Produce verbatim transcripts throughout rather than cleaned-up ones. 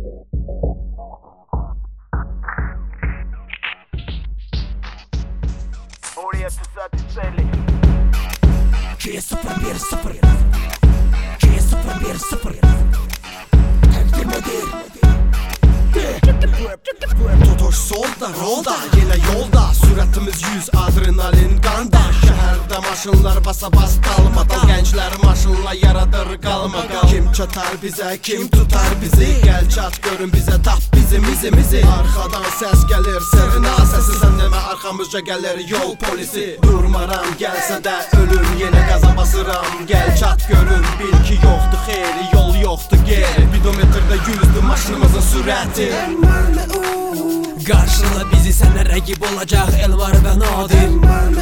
Oraya tüsatüseli iki sıfır bir sıfır iki sıfır bir sıfır Tekdirmedir Totoş solda, rolda, yine yolda Süratimiz yüz, adrenalin qanda Şəhərdə maşınlar basa bas qalmadan Gənclər maşınla yaradır qalmadan Kim çatar bizə, kim tutar bizi Gəl çat görün bizə, tap bizim izimizi Arxadan səs gəlir, sırna səsi Sən demə arxamızca gəlir yol polisi Durmaram, gəlsə də ölüm Yenə qaza basıram, gəl çat görün Bil ki yoxdur xeyri, yol yoxdur geri Bidometrdə yüzdür maşınımızın sürəti Qarşıla bizi sənə rəqib olacaq Elvar və Nadir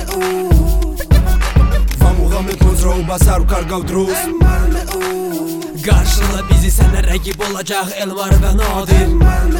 Vamuğamı kontrol basar karqav druz Qarşıla bizi sənə rəqib olacaq Elvar və Nadir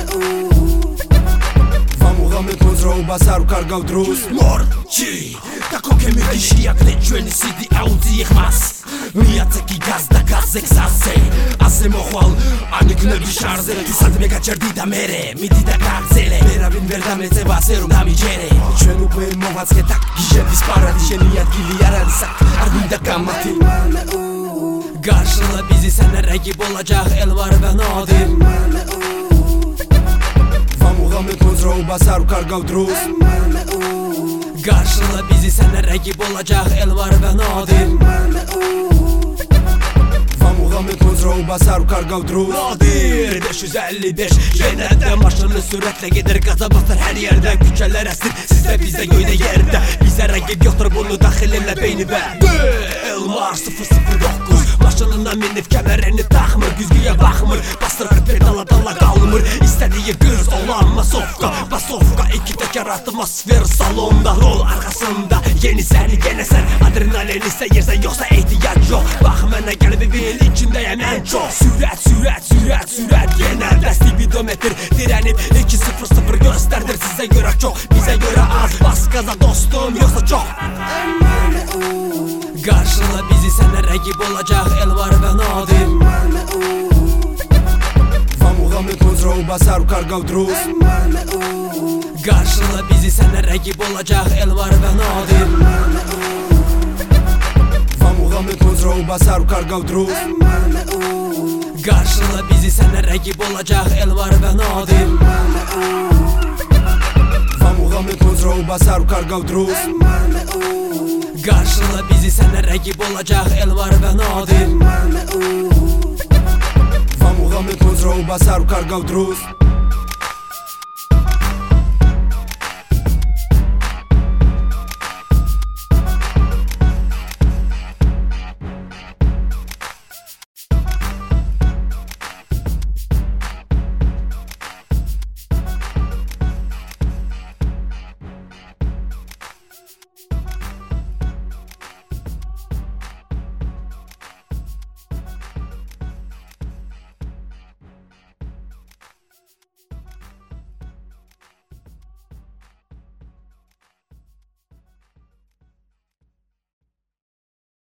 Vamuğamı kontrol basar karqav druz Morci Tako kemi dişi jak lecieli C D Audi ich mas Mijaceki gazda gazek zase Asem oxval Anik nebi şarze Tu sad mega cerdi da mere Midi da kakzele Berabin verdame te baserum da mi cere Čenu pojem movacke tak Giže dispara dişe niyat gili yaradisak Ardın da kamati Qarşıla bizi sənə rəqib olacaq Elvar və Nadir Vamuğamı kontrol basar karqav druz Qarşıla bizi sənə rəqib olacaq Elvar və Nadir Vamuğamı kontrol basar karqav druz Nadir beş yüz əlli beş Yenə də maşını sürətlə gedir Qaza basır hər yerdə Küçələr əsir sizdə bizdə göydə yerdə Bizə rəqib yoxdur bunu daxil elə beynivə Elvar sıfır sıfır doqquz Maşınına minib kəmərini taxmır Güzgüyə baxmır Bastırır pedala dala qalmır İstədiyi qız olan masovka Basovka iki təkər atmosfer salonda Rol arxasında yeni səni yenə sən Adrenalin istəyirsən yoxsa ehtiyac yox Bax mənə qəlbimin içindəyəm ən çox Sürət sürət sürət sürət Yenə dəsti bidometr dirənib iki sıfır sıfır göstərdir sizə görə çox Bizə görə az bas qaza dostum yoxsa çox Qarşıla bizi sənə rəqib olacaq Elvar və Nadir Vamuğamı kontrol basar karqav druz Qarşıla bizi sənə rəqib olacaq Elvar və Nadir Vamuğamı kontrol basar karqav druz Qarşıla bizi sənə rəqib olacaq Elvar və Nadir Vamuğamı kontrol basar karqav druz Qarşıla bizi sənə rəqib olacaq Elvar və Nadir Vamuğamı kontrol basar karqav druz